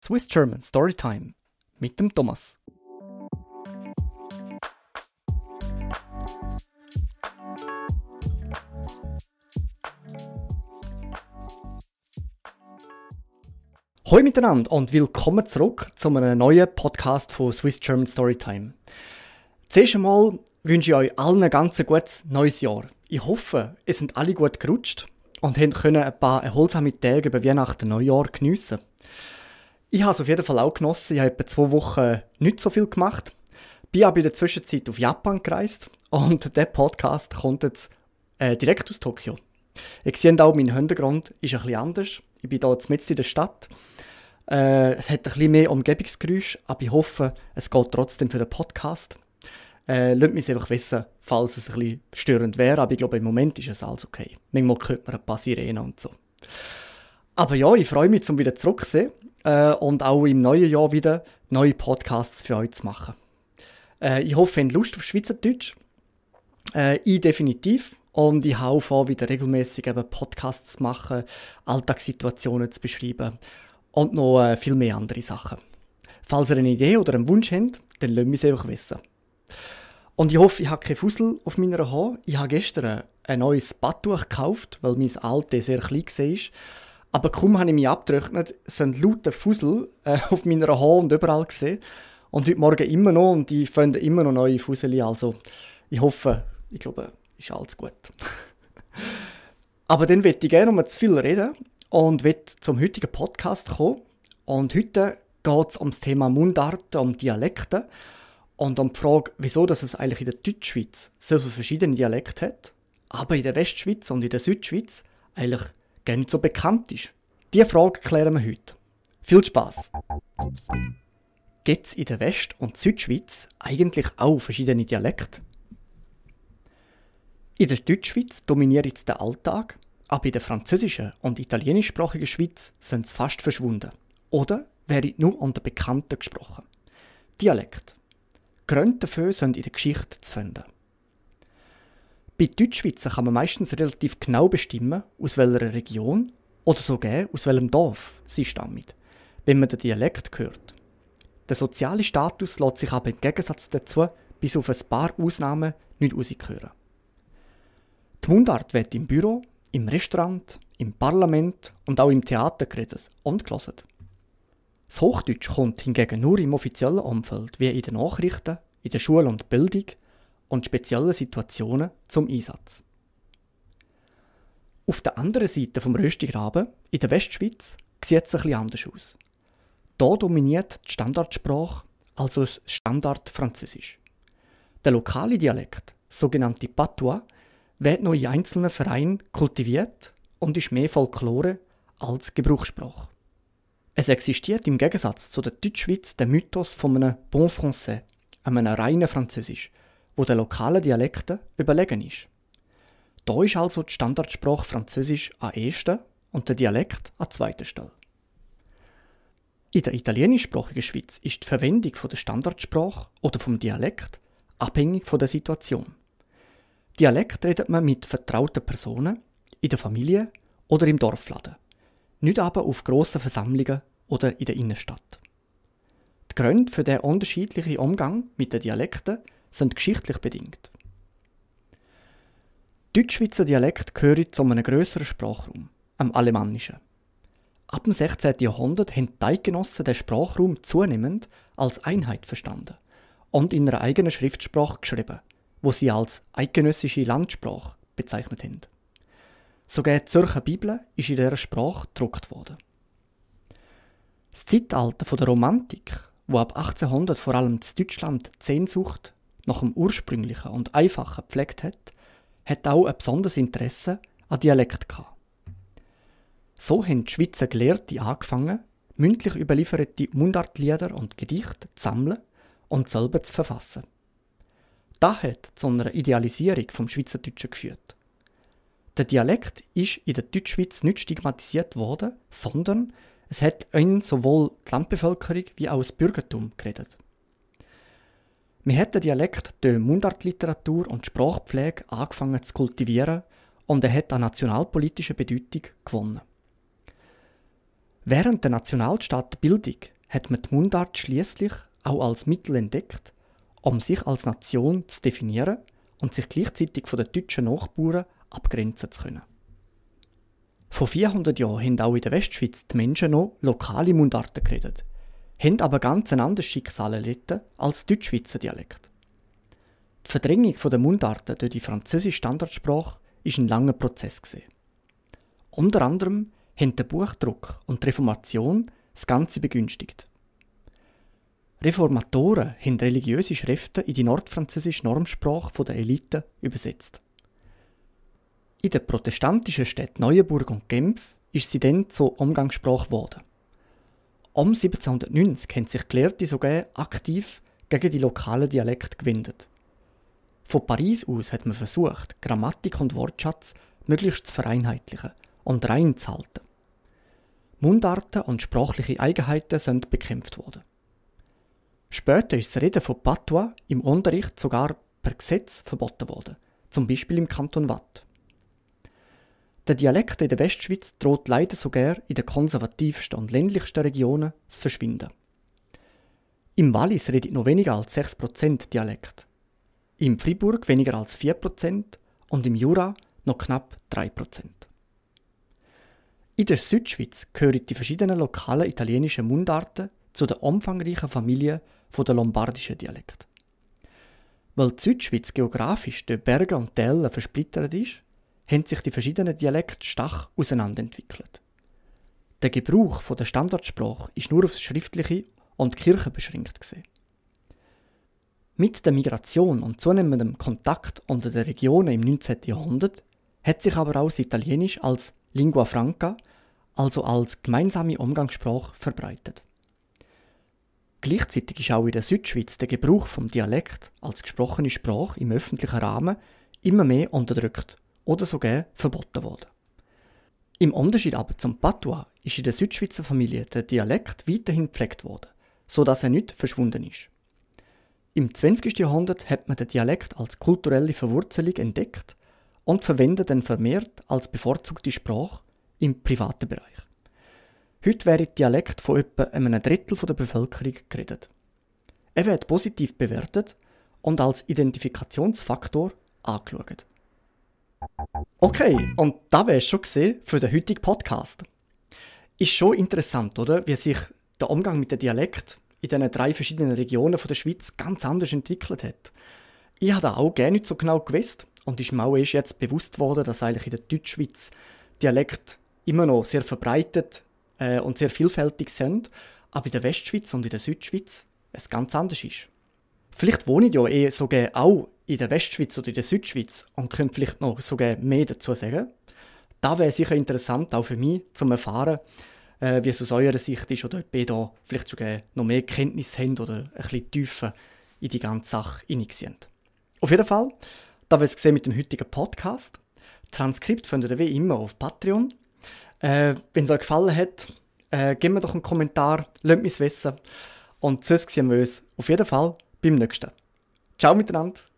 Swiss German Storytime mit dem Thomas. Hallo miteinander und willkommen zurück zu einem neuen Podcast von Swiss German Storytime. Zuerst einmal wünsche ich euch allen ein ganz gutes neues Jahr. Ich hoffe, ihr sind alle gut gerutscht und können ein paar erholsame Tage über Weihnachten und Neujahr geniessen. Ich habe es auf jeden Fall auch genossen. Ich habe etwa 2 Wochen nicht so viel gemacht. Bin aber in der Zwischenzeit auf Japan gereist und der Podcast kommt jetzt direkt aus Tokio. Ihr seht auch, mein Hintergrund ist ein bisschen anders. Ich bin hier mitten in der Stadt. Es hat ein bisschen mehr Umgebungsgeräusche, aber ich hoffe, es geht trotzdem für den Podcast. Lasst mich einfach wissen, falls es ein bisschen störend wäre, aber ich glaube, im Moment ist es alles okay. Manchmal hört man ein paar Sirenen und so. Aber ja, ich freue mich, wieder zurück zu sein und auch im neuen Jahr wieder neue Podcasts für euch zu machen. Ich hoffe, ihr habt Lust auf Schweizerdeutsch. Ich definitiv. Und ich habe auch vor, wieder regelmäßig Podcasts zu machen, Alltagssituationen zu beschreiben und noch viel mehr andere Sachen. Falls ihr eine Idee oder einen Wunsch habt, dann lasst mich es einfach wissen. Und ich hoffe, ich habe keine Fussel auf meiner Haare. Ich habe gestern ein neues Badtuch gekauft, weil mein altes sehr klein war. Aber kaum habe ich mich abgetrocknet, sind laute Fussel auf meiner Haare und überall gesehen. Und heute Morgen immer noch und ich finde immer noch neue Fussel. Also ich hoffe, ich glaube, ist alles gut. Aber dann möchte ich gerne zu viel reden und möchte zum heutigen Podcast kommen. Und heute geht es um das Thema Mundarten, um Dialekte und um die Frage, wieso dass es eigentlich in der Deutschschweiz so viele verschiedene Dialekte hat, aber in der Westschweiz und in der Südschweiz eigentlich gar nicht so bekannt ist. Diese Frage klären wir heute. Viel Spass! Gibt es in der West- und Südschweiz eigentlich auch verschiedene Dialekte? In der Deutschschweiz dominiert jetzt der Alltag, aber in der französischen und italienischsprachigen Schweiz sind sie fast verschwunden. Oder werden nur unter Bekannten gesprochen. Dialekt. Gründe dafür sind in der Geschichte zu finden. Bei Deutschschweizer kann man meistens relativ genau bestimmen, aus welcher Region oder sogar aus welchem Dorf sie stammen, wenn man den Dialekt hört. Der soziale Status lässt sich aber im Gegensatz dazu bis auf ein paar Ausnahmen nicht heraushören. Die Mundart wird im Büro, im Restaurant, im Parlament und auch im Theater geredet und gelesen. Das Hochdeutsch kommt hingegen nur im offiziellen Umfeld, wie in den Nachrichten, in der Schule und Bildung und speziellen Situationen zum Einsatz. Auf der anderen Seite vom Röstigraben, in der Westschweiz, sieht es etwas anders aus. Hier dominiert die Standardsprache, also das Standardfranzösisch. Der lokale Dialekt, sogenannte Patois, wird noch in einzelnen Vereinen kultiviert und ist mehr Folklore als Gebrauchssprache. Es existiert im Gegensatz zu der Deutschschweiz der Mythos von einem Bon Français, einem reinen Französisch, wo den lokalen Dialekten überlegen ist. Da ist also die Standardsprache Französisch an erster und der Dialekt an zweiter Stelle. In der italienischsprachigen Schweiz ist die Verwendung der Standardsprache oder vom Dialekt abhängig von der Situation. Dialekt redet man mit vertrauten Personen, in der Familie oder im Dorfladen, nicht aber auf grossen Versammlungen oder in der Innenstadt. Die Gründe für den unterschiedlichen Umgang mit den Dialekten sind geschichtlich bedingt. Deutschschweizer Dialekt gehören zu einem grösseren Sprachraum, am Alemannischen. Ab dem 16. Jahrhundert haben die Eidgenossen den Sprachraum zunehmend als Einheit verstanden und in einer eigenen Schriftsprache geschrieben, wo sie als eidgenössische Landsprache bezeichnet haben. Sogar die Zürcher Bibel ist in dieser Sprache gedruckt worden. Das Zeitalter der Romantik, wo ab 1800 vor allem in Deutschland die Sehnsucht nach dem Ursprünglichen und Einfachen gepflegt hat auch ein besonderes Interesse an Dialekt gehabt. So haben die Schweizer Gelehrte angefangen, mündlich überlieferte Mundartlieder und Gedichte zu sammeln und selber zu verfassen. Das hat zu einer Idealisierung vom Schweizerdeutschen geführt. Der Dialekt ist in der Deutschschweiz nicht stigmatisiert worden, sondern es hat ihn sowohl die Landbevölkerung wie auch das Bürgertum geredet. Man hat den Dialekt durch Mundartliteratur und Sprachpflege angefangen zu kultivieren und er hat an nationalpolitischer Bedeutung gewonnen. Während der Nationalstaatenbildung hat man die Mundart schliesslich auch als Mittel entdeckt, um sich als Nation zu definieren und sich gleichzeitig von den deutschen Nachbarn abgrenzen zu können. Vor 400 Jahren haben auch in der Westschweiz die Menschen noch lokale Mundarten geredet, haben aber ganz ein anderes Schicksal erlitten als der Deutschschweizer Dialekt. Die Verdrängung der Mundarten durch die französische Standardsprache war ein langer Prozess. Unter anderem haben der Buchdruck und die Reformation das Ganze begünstigt. Reformatoren haben religiöse Schriften in die nordfranzösische Normsprache der Elite übersetzt. In den protestantischen Städten Neuenburg und Genf ist sie dann zur Umgangssprache geworden. Um 1790 haben sich Gelehrte sogar aktiv gegen die lokalen Dialekte gewendet. Von Paris aus hat man versucht, Grammatik und Wortschatz möglichst zu vereinheitlichen und rein zu halten. Mundarten und sprachliche Eigenheiten sind bekämpft worden. Später ist das Reden von Patois im Unterricht sogar per Gesetz verboten worden, zum Beispiel im Kanton Waadt. Der Dialekt in der Westschweiz droht leider sogar in den konservativsten und ländlichsten Regionen zu verschwinden. Im Wallis redet noch weniger als 6% Dialekt, im Fribourg weniger als 4% und im Jura noch knapp 3%. In der Südschweiz gehören die verschiedenen lokalen italienischen Mundarten zu der umfangreichen Familie der lombardischen Dialekte. Weil die Südschweiz geografisch durch Berge und Täler versplittert ist, haben sich die verschiedenen Dialekte stark auseinanderentwickelt. Der Gebrauch der Standardsprache ist nur aufs Schriftliche und die Kirche beschränkt gewesen. Mit der Migration und zunehmendem Kontakt unter den Regionen im 19. Jahrhundert hat sich aber auch das Italienisch als Lingua Franca, also als gemeinsame Umgangssprache, verbreitet. Gleichzeitig ist auch in der Südschweiz der Gebrauch vom Dialekt als gesprochene Sprache im öffentlichen Rahmen immer mehr unterdrückt oder sogar verboten worden. Im Unterschied aber zum Patois ist in der Südschweizer Familie der Dialekt weiterhin gepflegt worden, sodass er nicht verschwunden ist. Im 20. Jahrhundert hat man den Dialekt als kulturelle Verwurzelung entdeckt und verwendet ihn vermehrt als bevorzugte Sprache im privaten Bereich. Heute wird Dialekt von etwa einem Drittel der Bevölkerung geredet. Er wird positiv bewertet und als Identifikationsfaktor angeschaut. Okay, und das wäre es schon für den heutigen Podcast. Ist schon interessant, oder? Wie sich der Umgang mit dem Dialekt in diesen 3 verschiedenen Regionen der Schweiz ganz anders entwickelt hat. Ich habe das auch gar nicht so genau gewusst und ist mir auch erst jetzt bewusst worden, dass eigentlich in der Deutschschweiz Dialekte immer noch sehr verbreitet und sehr vielfältig sind, aber in der Westschweiz und in der Südschweiz es ganz anders ist. Vielleicht wohne ich ja sogar auch in der Westschweiz oder in der Südschweiz und könnte vielleicht noch sogar mehr dazu sagen. Das wäre sicher interessant, auch für mich, zu erfahren, wie es aus eurer Sicht ist oder ob ihr da vielleicht sogar noch mehr Kenntnis habt oder ein bisschen tiefer in die ganze Sache hineingesehen. Auf jeden Fall, das war es mit dem heutigen Podcast. Transkript findet ihr wie immer auf Patreon. Wenn es euch gefallen hat, gebt mir doch einen Kommentar, lasst mich wissen. Und sonst sehen wir uns auf jeden Fall beim nächsten. Ciao miteinander!